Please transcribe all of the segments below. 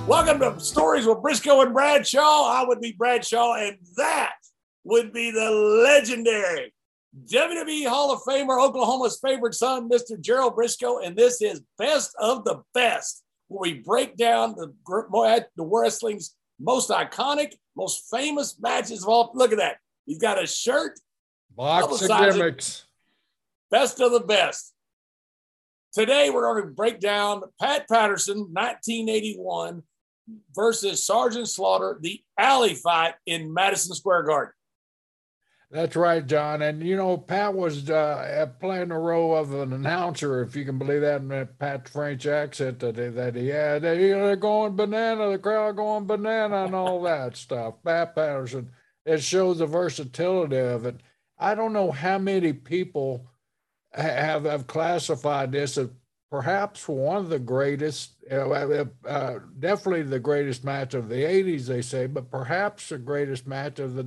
Welcome to Stories with Briscoe and Bradshaw. I would be Bradshaw, and that would be the legendary WWE Hall of Famer, Oklahoma's favorite son, Mr. Gerald Briscoe, and this is Best of the Best, where we break down the wrestling's most iconic, most famous matches of all. Look at that. He's got a shirt. Box of gimmicks. Best of the Best. Today, we're going to break down Pat Patterson, 1981, versus Sergeant Slaughter, the alley fight in Madison Square Garden. That's right, John. And, you know, Pat was playing the role of an announcer, if you can believe that, in that Pat French accent that he had. They're going banana, the crowd going banana and all that stuff. Pat Patterson, it shows the versatility of it. I don't know how many people have classified this as perhaps one of the greatest, definitely the greatest match of the 80s, they say, but perhaps the greatest match of the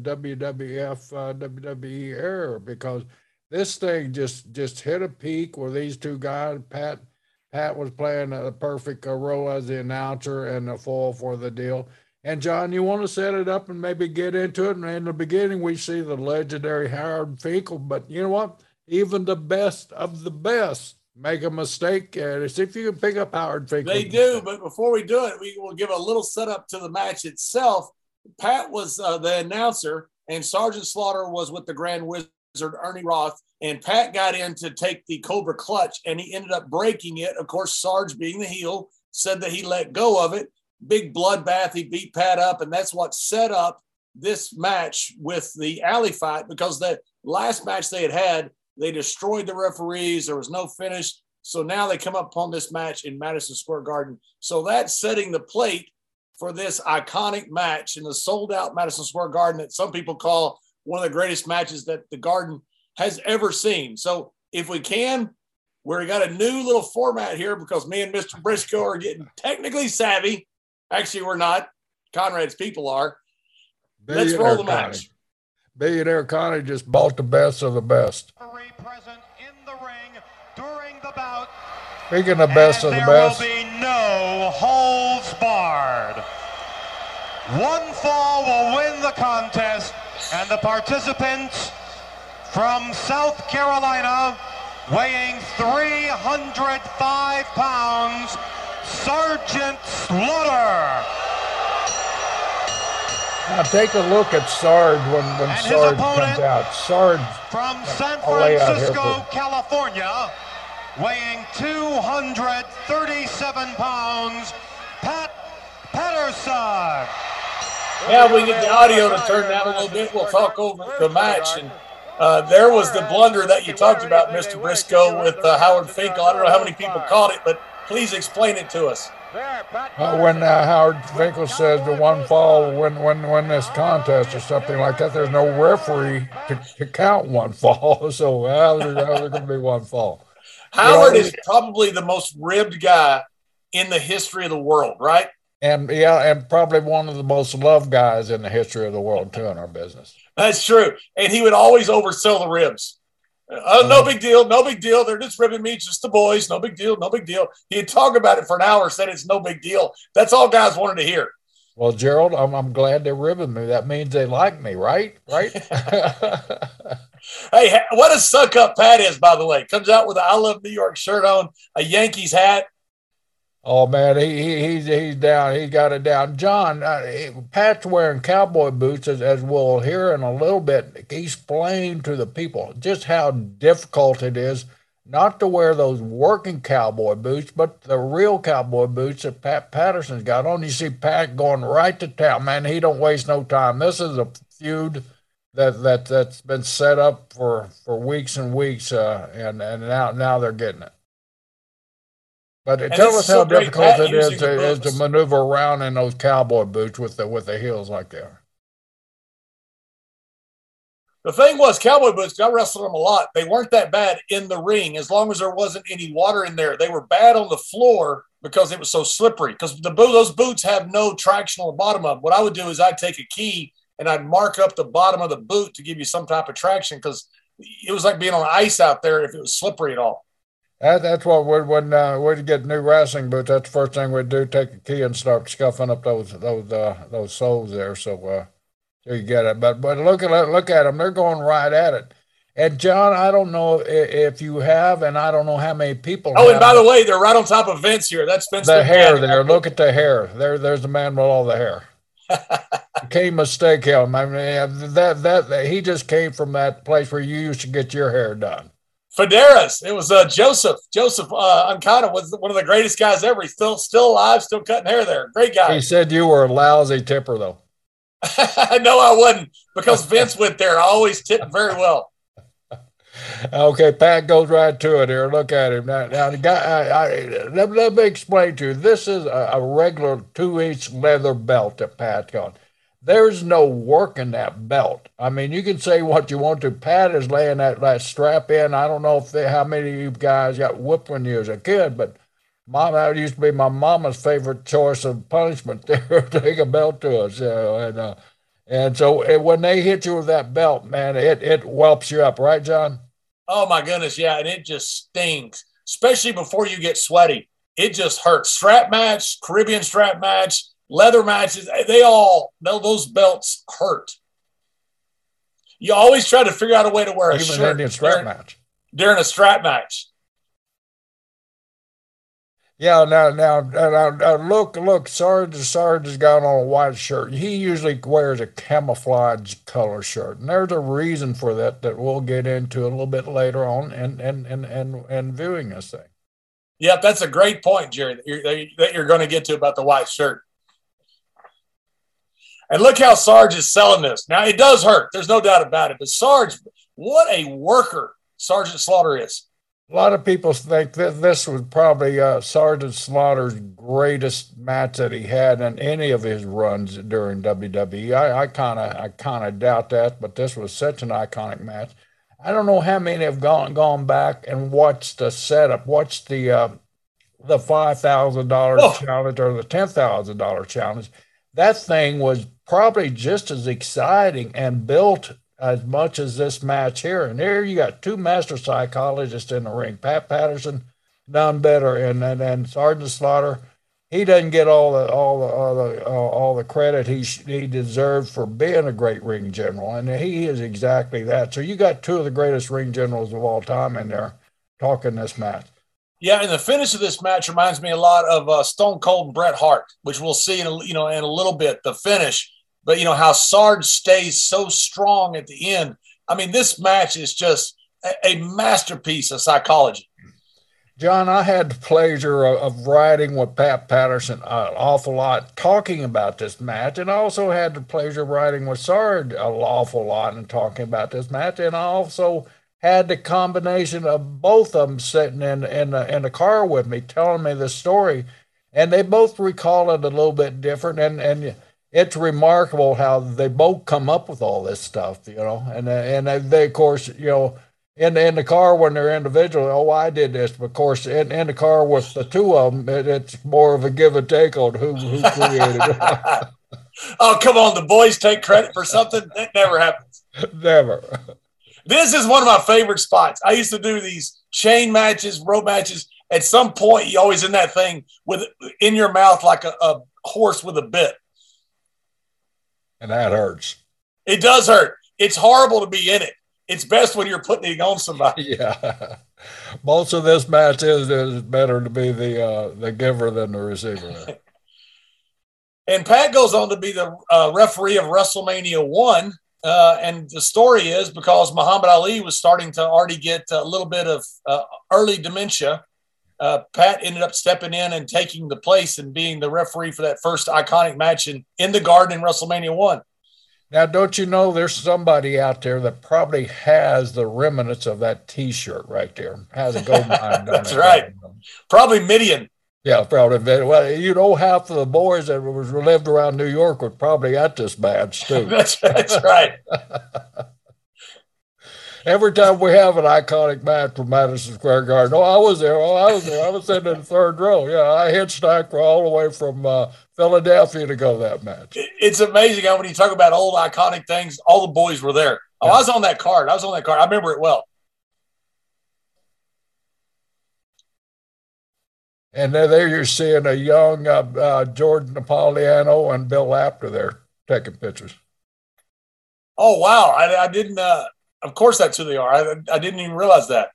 WWE era, because this thing just hit a peak where these two guys, Pat was playing a perfect role as the announcer and the foil for the deal. And John, you want to set it up and maybe get into it? And in the beginning, we see the legendary Howard Finkel, but you know what? Even the best of the best make a mistake. See if you can pick up Howard Finkel. They do, but before we do it, we will give a little setup to the match itself. Pat was the announcer, and Sergeant Slaughter was with the Grand Wizard, Ernie Roth, and Pat got in to take the Cobra Clutch, and he ended up breaking it. Of course, Sarge, being the heel, said that he let go of it. Big bloodbath. He beat Pat up, and that's what set up this match with the alley fight, because the last match they had, they destroyed the referees. There was no finish. So now they come up on this match in Madison Square Garden. So that's setting the plate for this iconic match in the sold-out Madison Square Garden that some people call one of the greatest matches that the Garden has ever seen. So if we can, we got a new little format here because me and Mr. Briscoe are getting technically savvy. Actually, we're not. Conrad's people are. Let's roll the match. Billionaire Connie just bought the best of the best. Present in the ring during the bout. Speaking of best of the best, there will be no holds barred. One fall will win the contest, and the participants from South Carolina, weighing 305 pounds, Sergeant Slaughter. Now take a look at Sarge when Sarge comes out. Sarge from San Francisco, California, weighing 237 pounds, Pat Patterson. Yeah, we get the audio to turn down a little bit. We'll talk over the match. And there was the blunder that you talked about, Mr. Briscoe, with Howard Finkel. I don't know how many people caught it, but please explain it to us. When Howard Finkel says the one fall will win this contest or something like that, there's no referee to count one fall. So there's going to be one fall. Howard is probably the most ribbed guy in the history of the world, right? And probably one of the most loved guys in the history of the world too in our business. That's true. And he would always oversell the ribs. No big deal, no big deal. They're just ribbing me, just the boys. No big deal, no big deal. He'd talk about it for an hour, said it's no big deal. That's all guys wanted to hear. Well, Gerald, I'm glad they're ribbing me. That means they like me, right? Right? Hey, what a suck-up Pat is, by the way. Comes out with an I Love New York shirt on, a Yankees hat. Oh, man, he's down. He got it down. John, Pat's wearing cowboy boots, as we'll hear in a little bit. He's explained to the people just how difficult it is not to wear those working cowboy boots, but the real cowboy boots that Pat Patterson's got on. You see Pat going right to town. Man, he don't waste no time. This is a feud that's been set up for weeks and weeks, and now they're getting it. But tell us how difficult it is to maneuver around in those cowboy boots with the heels like they are. The thing was, cowboy boots, I wrestled them a lot. They weren't that bad in the ring as long as there wasn't any water in there. They were bad on the floor because it was so slippery, because those boots have no traction on the bottom of them. What I would do is I'd take a key and I'd mark up the bottom of the boot to give you some type of traction, because it was like being on ice out there if it was slippery at all. That's what when we'd get new wrestling boots. That's the first thing we'd do: take a key and start scuffing up those soles there. So you get it. But look at them; they're going right at it. And John, I don't know if you have, and I don't know how many people. Oh, and by the way, they're right on top of Vince here. That's Vince. The hair there. Look at the hair. There's the man with all the hair. You can't mistake him. I mean, that he just came from that place where you used to get your hair done. Federas. It was Joseph. Joseph Ancona was one of the greatest guys ever. He's still alive, still cutting hair there. Great guy. He said you were a lousy tipper, though. No, I wasn't, because Vince went there. I always tipped very well. Okay, Pat goes right to it here. Look at him. Now the guy, let me explain to you. This is a regular 2-inch leather belt that Pat's got. There's no work in that belt. I mean, you can say what you want to. Pat is laying that strap in. I don't know how many of you guys got whipped when you was a kid, but that used to be my mama's favorite choice of punishment. There, take a belt to us, and so when they hit you with that belt, man, it whelps you up, right, John? Oh my goodness, yeah, and it just stings, especially before you get sweaty. It just hurts. Strap match, Caribbean strap match, leather matches, those belts hurt. You always try to figure out a way to wear a shirt Indian strap match during a strap match. Yeah, now look, Sarge has got on a white shirt. He usually wears a camouflage color shirt, and there's a reason for that we'll get into a little bit later on and viewing this thing. Yep, that's a great point, Jerry, that you're going to get to about the white shirt. And look how Sarge is selling this. Now, it does hurt. There's no doubt about it. But Sarge, what a worker Sergeant Slaughter is. A lot of people think that this was probably Sergeant Slaughter's greatest match that he had in any of his runs during WWE. I kind of doubt that, but this was such an iconic match. I don't know how many have gone back and watched the setup, watched the $5,000 challenge or the $10,000 challenge. That thing was probably just as exciting and built as much as this match here. And there you got two master psychologists in the ring. Pat Patterson, none better, and Sergeant Slaughter. He doesn't get all the credit he deserves for being a great ring general, and he is exactly that. So you got two of the greatest ring generals of all time in there talking this match. Yeah, and the finish of this match reminds me a lot of Stone Cold and Bret Hart, which we'll see in a little bit. The finish. But, how Sarge stays so strong at the end. I mean, this match is just a masterpiece of psychology. John, I had the pleasure of riding with Pat Patterson an awful lot, talking about this match, and I also had the pleasure of riding with Sarge an awful lot and talking about this match, and I also had the combination of both of them sitting in the car with me, telling me the story, and they both recall it a little bit different, and it's remarkable how they both come up with all this stuff, and they of course, in the car when they're individual, I did this, but of course, in the car with the two of them, it's more of a give and take on who created it. Oh, come on, the boys take credit for something? That never happens. Never. This is one of my favorite spots. I used to do these chain matches, rope matches. At some point, you always in that thing in your mouth like a horse with a bit. And that hurts. It does hurt. It's horrible to be in it. It's best when you're putting it on somebody. Yeah. Most of this match is better to be the giver than the receiver. And Pat goes on to be the referee of WrestleMania 1. And the story is because Muhammad Ali was starting to already get a little bit of early dementia. Pat ended up stepping in and taking the place and being the referee for that first iconic match in the Garden in WrestleMania 1. Now, don't you know there's somebody out there that probably has the remnants of that T-shirt right there? Has a gold mine. That's right. Probably Midian. Yeah, probably. Well, half of the boys that lived around New York were probably at this match, too. That's right. Every time we have an iconic match from Madison Square Garden, I was there. I was sitting in the third row. Yeah, I hitchhiked all the way from Philadelphia to go to that match. It's amazing how when you talk about old iconic things, all the boys were there. Oh, yeah. I was on that card. I remember it well. And there you're seeing a young Jordan Napolitano and Bill Apter there taking pictures. Oh, wow. I didn't, of course that's who they are. I didn't even realize that.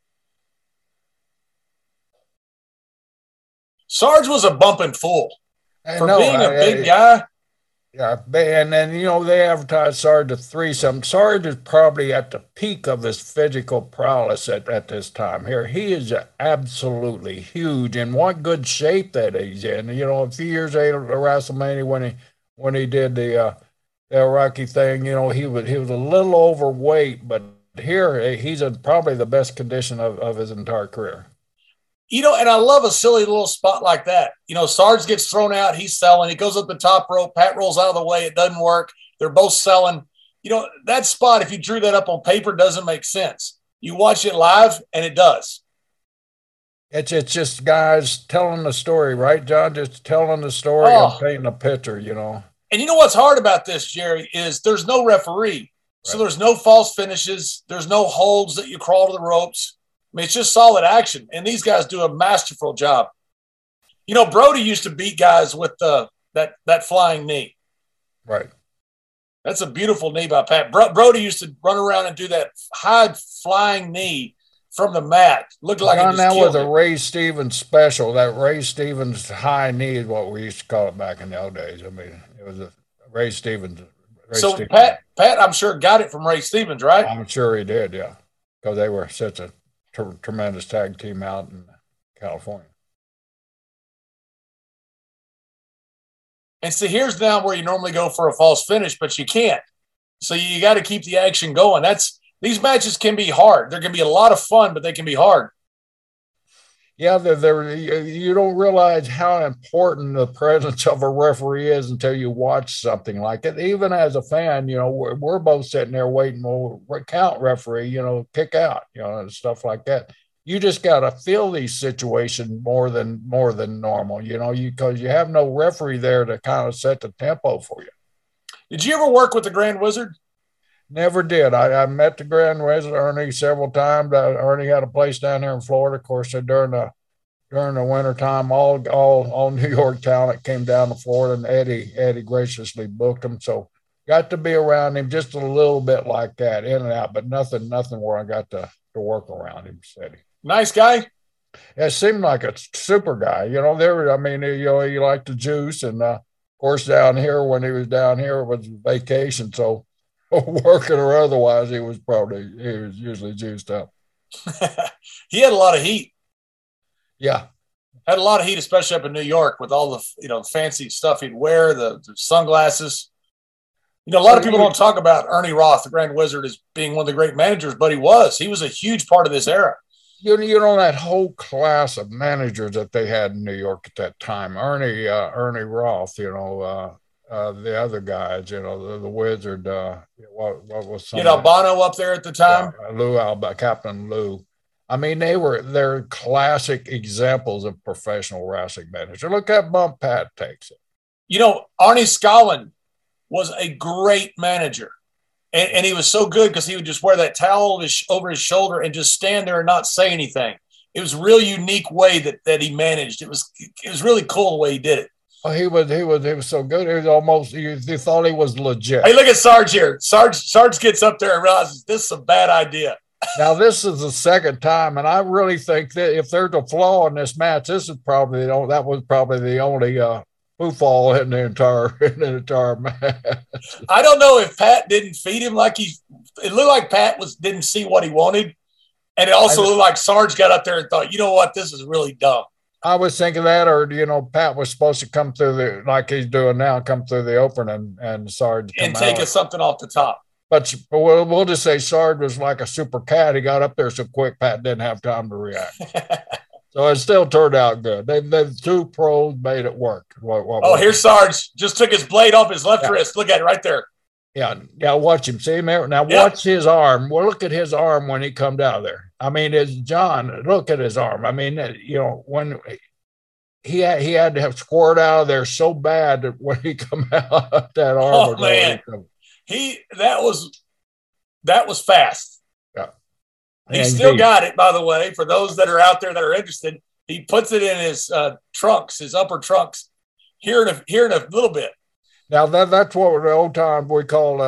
Sarge was a bumping fool. For being a big guy. Yeah, and then, they advertised Sarge at threesome. Sarge is probably at the peak of his physical prowess at this time here. He is absolutely huge, and what good shape that he's in. A few years later at WrestleMania when he did the Iraqi thing, he was a little overweight, but here he's in probably the best condition of his entire career. And I love a silly little spot like that. Sarge gets thrown out. He's selling. He goes up the top rope. Pat rolls out of the way. It doesn't work. They're both selling. That spot, if you drew that up on paper, doesn't make sense. You watch it live, and it does. It's just guys telling the story, right, John? Just telling the story and painting a picture, And what's hard about this, Jerry, is there's no referee. Right. So there's no false finishes. There's no holds that you crawl to the ropes. I mean, it's just solid action, and these guys do a masterful job. Brody used to beat guys with that flying knee. Right. That's a beautiful knee by Pat. Brody used to run around and do that high flying knee from the mat. Looked like John, it just that was a him. Ray Stevens special. That Ray Stevens high knee is what we used to call it back in the old days. I mean, it was a Ray Stevens. Stevens. Pat, I'm sure got it from Ray Stevens, right? I'm sure he did, yeah, because they were such a tremendous tag team out in California. And see, here's now where you normally go for a false finish, but you can't. So you got to keep the action going. These matches can be hard. There can be a lot of fun, but they can be hard. Yeah, you don't realize how important the presence of a referee is until you watch something like it. Even as a fan, we're both sitting there waiting, count referee, kick out, and stuff like that. You just got to feel these situations more than normal, because you have no referee there to kind of set the tempo for you. Did you ever work with the Grand Wizard? Never did. I met the Grand Wizard, Ernie, several times. Ernie had a place down there in Florida. Of course, during the wintertime, all New York talent came down to Florida, and Eddie graciously booked them. So got to be around him just a little bit like that, in and out, but nothing where I got to work around him steady. Nice guy. It seemed like a super guy. He liked the juice, and of course down here when he was down here it was vacation, so working or otherwise, he was usually juiced up. He had a lot of heat. Yeah. Had a lot of heat, especially up in New York with all the, fancy stuff he'd wear, the sunglasses. A lot of people don't talk about Ernie Roth, the Grand Wizard, as being one of the great managers, but he was a huge part of this era. That whole class of managers that they had in New York at that time, Ernie Roth, the other guys, the Wizard, what was some Albano up there at the time? Captain Lou. I mean, they're classic examples of professional wrestling managers. Look at bump Pat takes it. Arnie Scollin was a great manager. And he was so good because he would just wear that towel over his shoulder and just stand there and not say anything. It was a real unique way that he managed. It was really cool the way he did it. Oh, he was so good. It was almost you thought he was legit. Hey, look at Sarge here. Sarge gets up there and realizes this is a bad idea. Now this is the second time, and I really think that if there's a flaw in this match, that was probably the only fall in the entire match. I don't know if Pat didn't feed him it looked like Pat didn't see what he wanted, and it also looked like Sarge got up there and thought, you know what, this is really dumb. I was thinking that, or Pat was supposed to come through like he's doing now, come through the apron and Sarge and take something off the top. But we'll just say Sarge was like a super cat. He got up there so quick, Pat didn't have time to react. So it still turned out good. The two pros made it work. Here's Sarge. Just took his blade off his left wrist. Look at it right there. Yeah, watch him. See him there? Now watch his arm. Well, look at his arm when he comes out of there. I mean, look at his arm. I mean, when he had to have squirted out of there so bad that when he come out, that arm. Oh, man. That was fast. Yeah. He still got it, by the way, for those that are out there that are interested. He puts it in his trunks, his upper trunks, here in a little bit. Now that's what the old time we call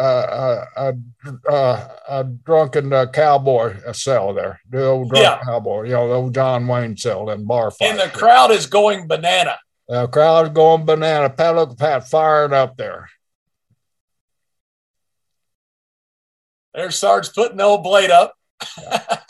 a drunken cowboy cell there. The old drunk cowboy, the old John Wayne cell in bar fight. And the crowd is going banana. The crowd is going banana. Pat, look at Pat firing up there. There's Sarge putting the old blade up. Yeah.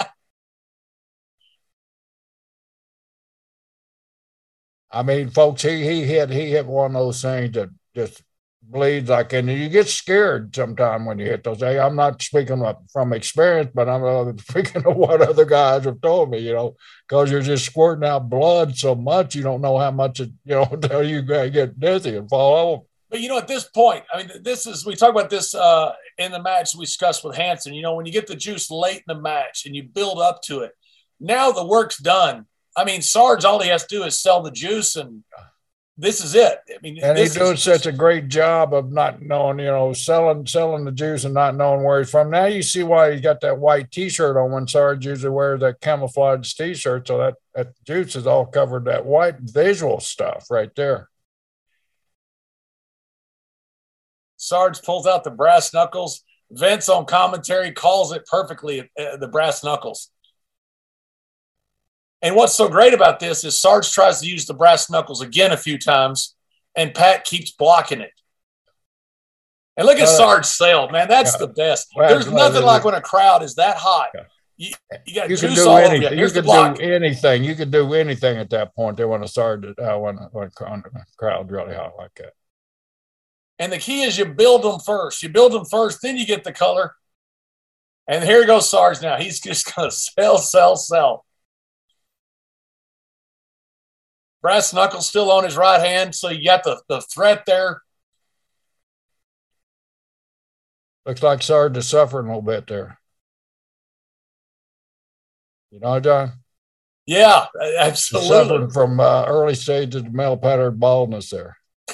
I mean, folks, he hit one of those things that just bleeds like, and you get scared sometime when you hit those. I'm not speaking from experience, but I'm speaking of what other guys have told me, because you're just squirting out blood so much, you don't know how much it, until you get dizzy and fall over. But, at this point, I mean, we talk about this in the match we discussed with Hanson, when you get the juice late in the match and you build up to it, now the work's done. I mean, Sarge, all he has to do is sell the juice, and this is it. I mean, and he's doing such a great job of not knowing, selling the juice and not knowing where he's from. Now you see why he got that white T-shirt on when Sarge usually wears that camouflage T-shirt, so that juice is all covered, that white visual stuff right there. Sarge pulls out the brass knuckles. Vince on commentary calls it perfectly, the brass knuckles. And what's so great about this is Sarge tries to use the brass knuckles again a few times, and Pat keeps blocking it. And look at Sarge sell, man. That's the best. There's nothing like when a crowd is that hot. You got juice all over you. Here's the block. Anything. You can do anything at that point. They want to start when a crowd really hot like that. And the key is you build them first. You build them first, then you get the color. And here goes Sarge now. He's just going to sell. Brass knuckles still on his right hand, so you got the threat there. Looks like Sarge is suffering a little bit there. John? Yeah, absolutely. He's suffering from early stages of male pattern baldness there.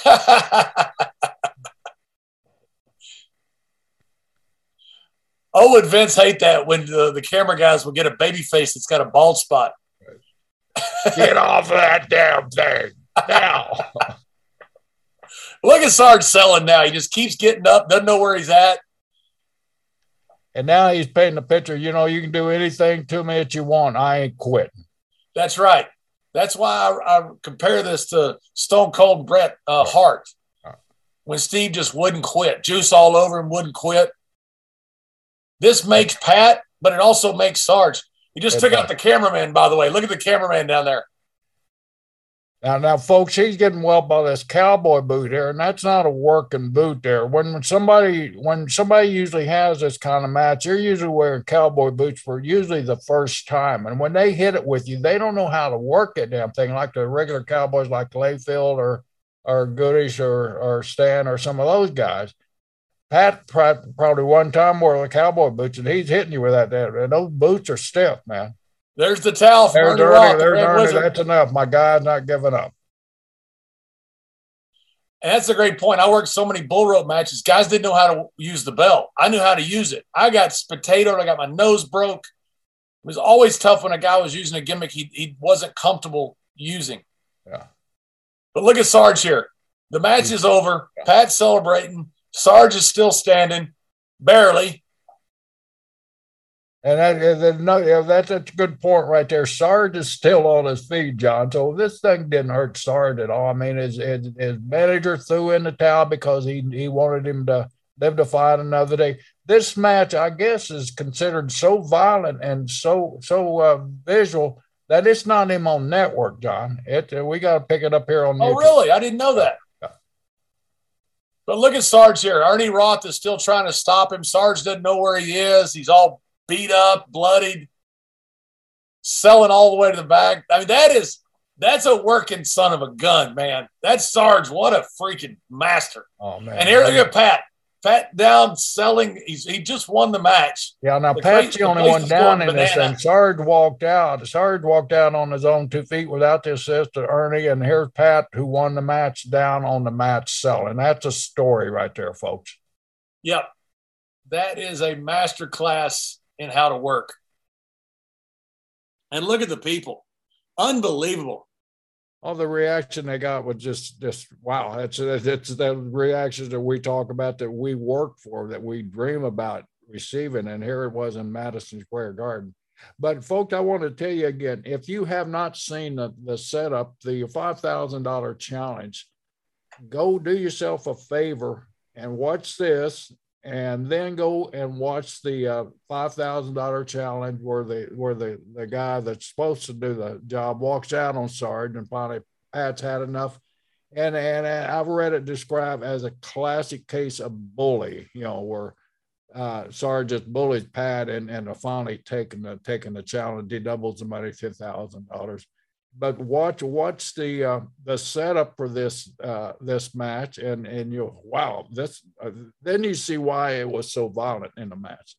Oh, would Vince hate that when the camera guys will get a baby face that's got a bald spot. Get off of that damn thing now. Look at Sarge selling now. He just keeps getting up, doesn't know where he's at. And now he's painting the picture. You can do anything to me that you want. I ain't quitting. That's right. That's why I compare this to Stone Cold Bret Hart. When Steve just wouldn't quit. Juice all over him, wouldn't quit. This makes Pat, but it also makes Sarge. He just took out the cameraman, by the way. Look at the cameraman down there. Now, folks, he's getting well by this cowboy boot here, and that's not a working boot there. When somebody usually has this kind of match, they're usually wearing cowboy boots for usually the first time. And when they hit it with you, they don't know how to work that damn thing like the regular cowboys like Layfield or Goodish or Stan or some of those guys. Pat probably one time wore the cowboy boots, and he's hitting you with that. And those boots are stiff, man. There's the towel from Ernie Roth. That's enough. My guy's not giving up. And that's a great point. I worked so many bull rope matches. Guys didn't know how to use the belt. I knew how to use it. I got potatoed. I got my nose broke. It was always tough when a guy was using a gimmick he wasn't comfortable using. Yeah. But look at Sarge here. The match is over. Yeah. Pat's celebrating. Sarge is still standing, barely. And that's a good point right there. Sarge is still on his feet, John. So this thing didn't hurt Sarge at all. I mean, his manager threw in the towel because he wanted him to live to fight another day. This match, I guess, is considered so violent and so visual that it's not even on network, John. We got to pick it up here on YouTube. Oh, really? I didn't know that. But look at Sarge here. Ernie Roth is still trying to stop him. Sarge doesn't know where he is. He's all beat up, bloodied, selling all the way to the back. I mean, that's a working son of a gun, man. That's Sarge. What a freaking master. Oh, man. And here, look at Pat. Pat down, selling. He just won the match. Yeah, now Pat's the only one down in this thing. Sarge walked out. Sarge walked out on his own 2 feet without the assist of Ernie, and here's Pat who won the match down on the match selling. That's a story right there, folks. Yep. That is a master class in how to work. And look at the people. Unbelievable. All the reaction they got was just wow. It's the reactions that we talk about, that we work for, that we dream about receiving. And here it was in Madison Square Garden. But folks, I want to tell you again, if you have not seen the setup, the $5,000 challenge, go do yourself a favor and watch this, and then go and watch the $5,000 challenge where the guy that's supposed to do the job walks out on Sarge, and finally Pat's had enough. And I've read it described as a classic case of bully, where Sarge just bullies Pat and finally taking the challenge. He doubles the money, $10,000. But watch the setup for this match, and you wow, then you see why it was so violent in the match.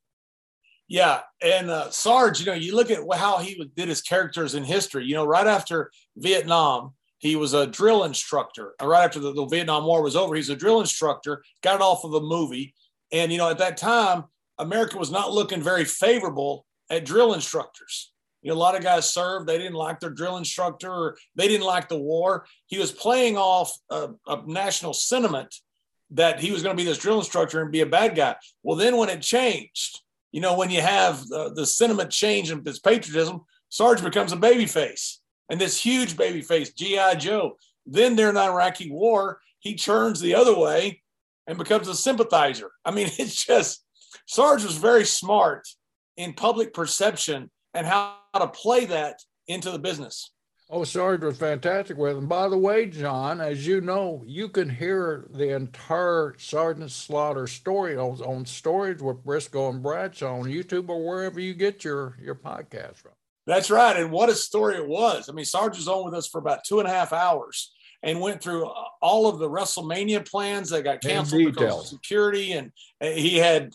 Yeah, and Sarge, you look at how he did his characters in history. Right after Vietnam, he was a drill instructor. Right after the Vietnam War was over, he's a drill instructor. Got it off of a movie, and at that time, America was not looking very favorable at drill instructors. A lot of guys served. They didn't like their drill instructor, or they didn't like the war. He was playing off a national sentiment that he was going to be this drill instructor and be a bad guy. Well, then when it changed, when you have the sentiment change and this patriotism, Sarge becomes a babyface, and this huge babyface, G.I. Joe. Then during the Iraqi war, he turns the other way and becomes a sympathizer. I mean, it's just, Sarge was very smart in public perception and how to play that into the business. Oh, Sarge was fantastic with him. By the way, John, as you know, you can hear the entire Sergeant Slaughter story on Stories with Briscoe and Bradshaw on YouTube or wherever you get your podcast from. That's right. And what a story it was. I mean, Sarge was on with us for about 2.5 hours and went through all of the WrestleMania plans that got canceled because of security. And he had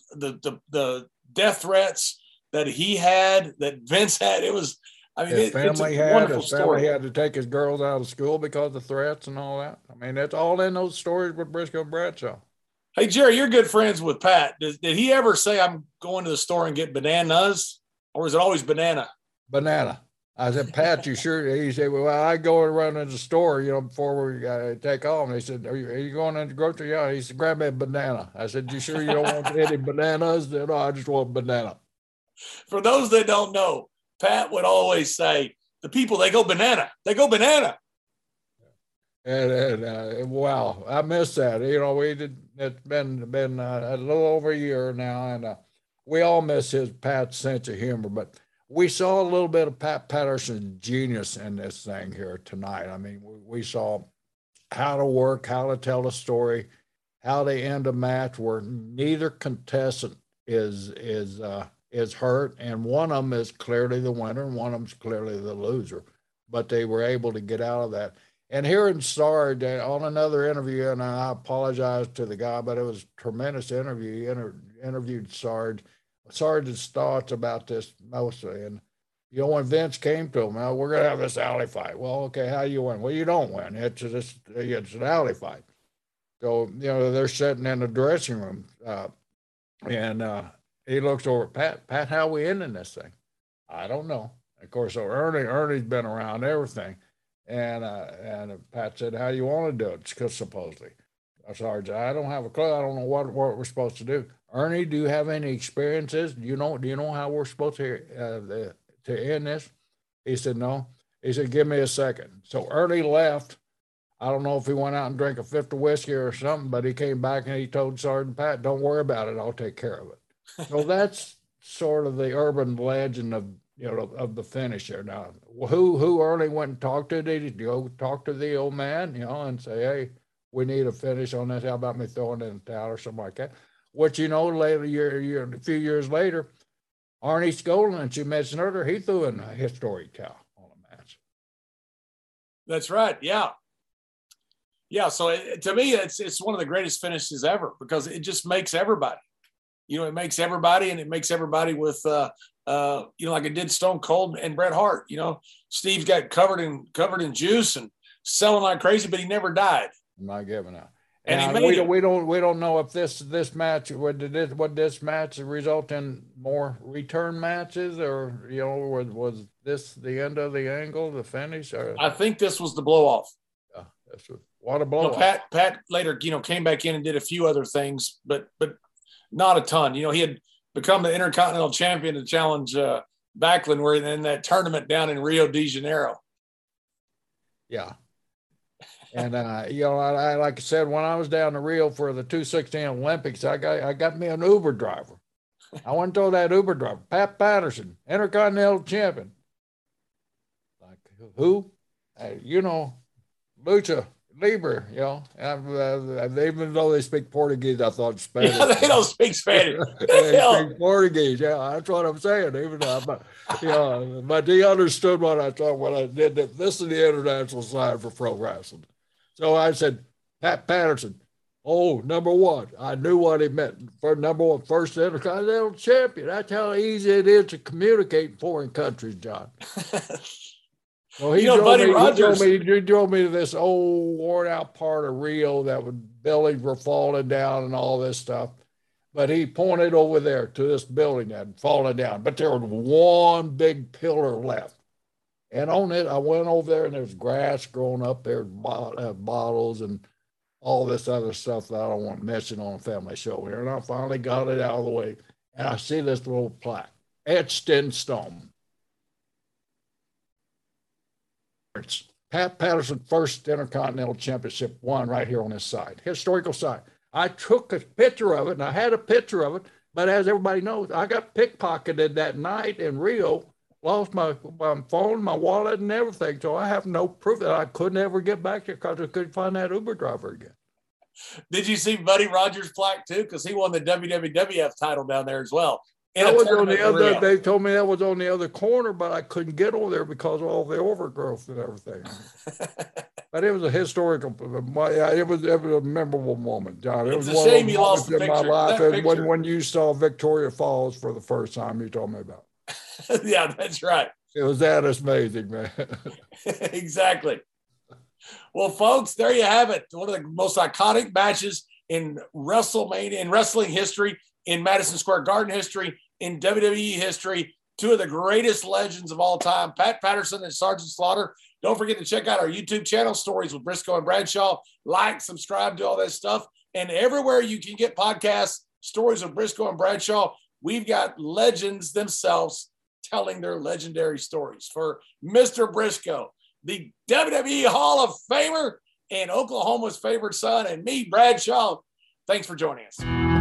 the death threats that he had, that Vince had. It was, his family had to take his girls out of school because of threats and all that. I mean, that's all in those stories with Briscoe and Bradshaw. Hey, Jerry, you're good friends with Pat. Did he ever say, I'm going to the store and get bananas? Or is it always banana? Banana. I said, Pat, you sure? He said, well, I go and run in the store, before we take off. And he said, are you going into the grocery? Yeah. He said, grab me a banana. I said, you sure you don't want any bananas? No, I just want banana. For those that don't know, Pat would always say, the people, they go banana. They go banana. And wow, I miss that. It's been a little over a year now, and we all miss Pat's sense of humor. But we saw a little bit of Pat Patterson's genius in this thing here tonight. I mean, we saw how to work, how to tell a story, how to end a match where neither contestant is hurt, and one of them is clearly the winner and one of them is clearly the loser, but they were able to get out of that. And hearing Sarge on another interview, and I apologize to the guy, but it was a tremendous interview. He interviewed Sarge's thoughts about this mostly. And, when Vince came to him, well, we're going to have this alley fight. Well, okay, how do you win? Well, you don't win. It's an alley fight. So, they're sitting in the dressing room, and he looks over at Pat, how are we ending this thing? I don't know. Of course, so Ernie's been around everything. And Pat said, how do you want to do it? Because supposedly. Sarge, I don't have a clue. I don't know what we're supposed to do. Ernie, do you have any experiences? Do you know how we're supposed to end this? He said, no. He said, give me a second. So Ernie left. I don't know if he went out and drank a fifth of whiskey or something, but he came back and he told Sergeant Pat, don't worry about it. I'll take care of it. So that's sort of the urban legend of the finish there. Now, who Ernie went and talked to? Did he go talk to the old man, and say, hey, we need a finish on this. How about me throwing in the towel or something like that? Which, later, a few years later, Arnie Skaaland, as you mentioned earlier, he threw in a historic towel on a match. That's right. Yeah. Yeah. So to me, it's one of the greatest finishes ever because it just makes everybody. It makes everybody, and it makes everybody with, like it did Stone Cold and Bret Hart. Steve got covered in juice and selling like crazy, but he never died. Not giving out. And And he made it. we don't know if this match would this match result in more return matches, or was this the end of the angle, the finish? Or I think this was the blow off. yeah, what a blow off. Pat later, came back in and did a few other things, but not a ton. He had become the Intercontinental Champion to challenge Backlund, where in that tournament down in Rio de Janeiro. Yeah. And I like I said, when I was down to Rio for the 216 Olympics, I got me an Uber driver. I went to that Uber driver, Pat Patterson, Intercontinental Champion. Like who? Lucha Libre. Even though they speak Portuguese, I thought Spanish. Yeah, they don't speak Spanish. They speak Portuguese. Yeah, that's what I'm saying. Even though, but he understood what I thought when I did that. This is the international side for pro wrestling. So I said, Pat Patterson, number one. I knew what he meant. For number one, first Intercontinental Champion. That's how easy it is to communicate in foreign countries, John. So he drove me to this old worn out part of Rio that buildings were falling down and all this stuff. But he pointed over there to this building that had fallen down. But there was one big pillar left. And on it, I went over there and there's grass growing up there, bottles and all this other stuff that I don't want mentioned on a family show here. And I finally got it out of the way. And I see this little plaque, etched in stone. It's Pat Patterson, first Intercontinental Championship won right here on this side, historical side. I took a picture of it, and I had a picture of it, but as everybody knows, I got pickpocketed that night in Rio, lost my phone, my wallet, and everything. So I have no proof that I couldn't ever get back there because I couldn't find that Uber driver again. Did you see Buddy Rogers' plaque too? Because he won the WWF title down there as well. That was on the other. They told me that was on the other corner, but I couldn't get over there because of all the overgrowth and everything. But it was a historical. It was a memorable moment, John. It was a shame you lost the in my picture. life. And when you saw Victoria Falls for the first time, you told me about. Yeah, that's right. It was that amazing, man. Exactly. Well, folks, there you have it. One of the most iconic matches in WrestleMania, in wrestling history, in Madison Square Garden history, in WWE history. Two of the greatest legends of all time, Pat Patterson and Sergeant Slaughter. Don't forget to check out our YouTube channel, Stories with Briscoe and Bradshaw. Like, subscribe to all that stuff. And everywhere you can get podcasts, Stories of Briscoe and Bradshaw, we've got legends themselves telling their legendary stories. For Mr. Briscoe, the WWE Hall of Famer and Oklahoma's favorite son, and me, Bradshaw, thanks for joining us.